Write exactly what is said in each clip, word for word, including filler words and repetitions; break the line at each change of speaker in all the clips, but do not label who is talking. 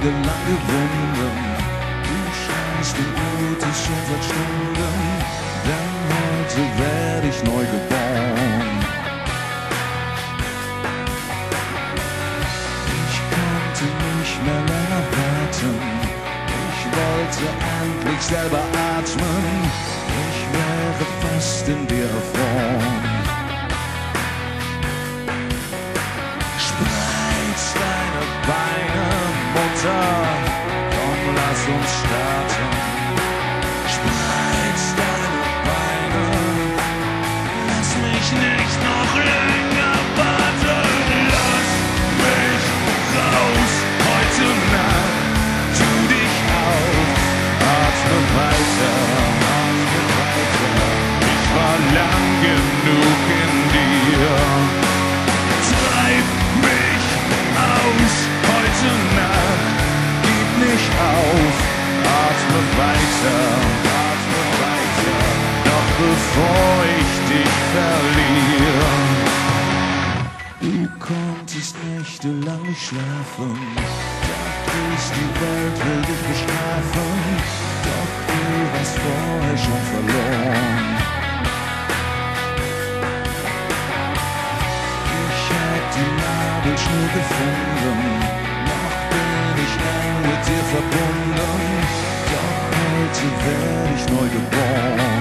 tagelang gewunden. Du schreist und blutest schon seit Stunden, denn heute werde ich neu geboren. Ich konnte nicht mehr länger warten, ich wollte endlich selber atmen, ich wäre fast in dir erfroren. Spreiz deine Beine, Mutter, komm, lass uns starten. Spreiz deine Beine, lass mich nicht noch länger warten. Lass mich raus heute Nacht, tu dich auf, atme weiter, atme weiter. Ich war lang genug in dir. Treib mich aus heute Nacht, gib nicht auf, atme weiter, atme weiter, noch bevor ich dich verliere. Du konntest nächtelang nicht schlafen, dachtest, die Welt will dich bestrafen, doch du warst vorher schon verloren. Die Nabelschnur gefunden, noch bin ich eng mit dir verbunden, doch heute werde ich neu geboren.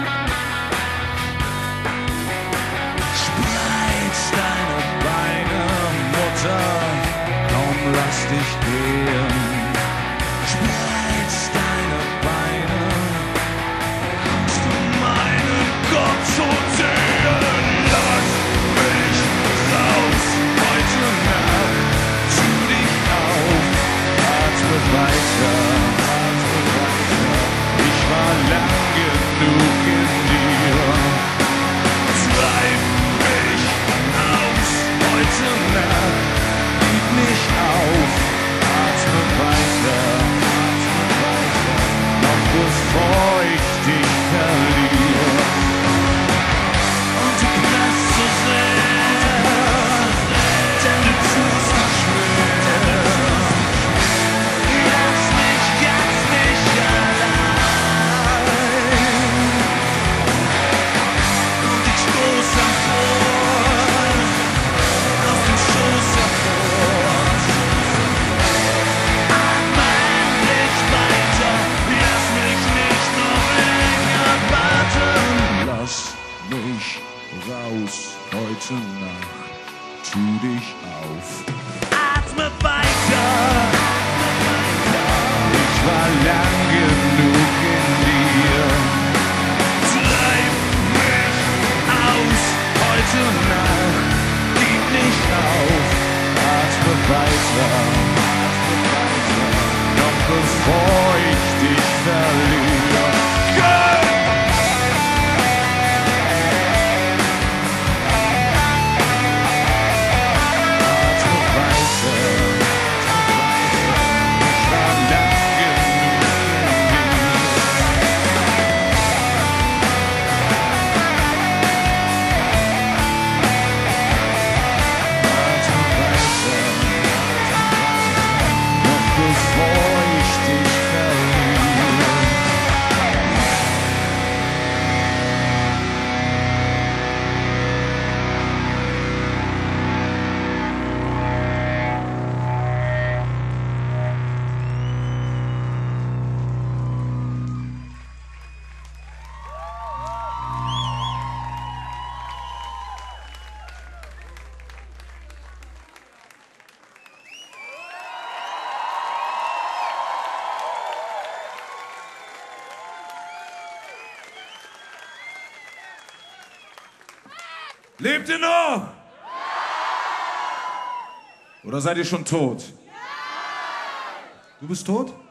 Spreiz deine Beine, Mutter, komm, lass dich gehen. Spreiz deine Beine, kannst du meinen Kopf so sehen? Lass mich raus heute Nacht, tu dich auf, atme weiter, atme weiter. Ich war lang genug in dir. Treib mich aus heute Nacht, gib nicht auf, atme weiter, atme weiter, noch bevor ich dich verliere. Und du knallst so sehr, denn du tust nicht mehr. Lass mich ganz nicht allein. Und ich stoß hervor, aus dem Schoß hervor. Atme endlich weiter, lass mich nicht noch länger warten. Lass mich raus heute Nacht, tu dich auf. Atme weiter, atme weiter. Ich war lang genug in dir. Treib mich aus heute Nacht, gib nicht auf. Atme weiter, atme weiter, noch bevor ich dich verliere. Go! Lebt ihr noch? Oder seid ihr schon tot? Du bist tot?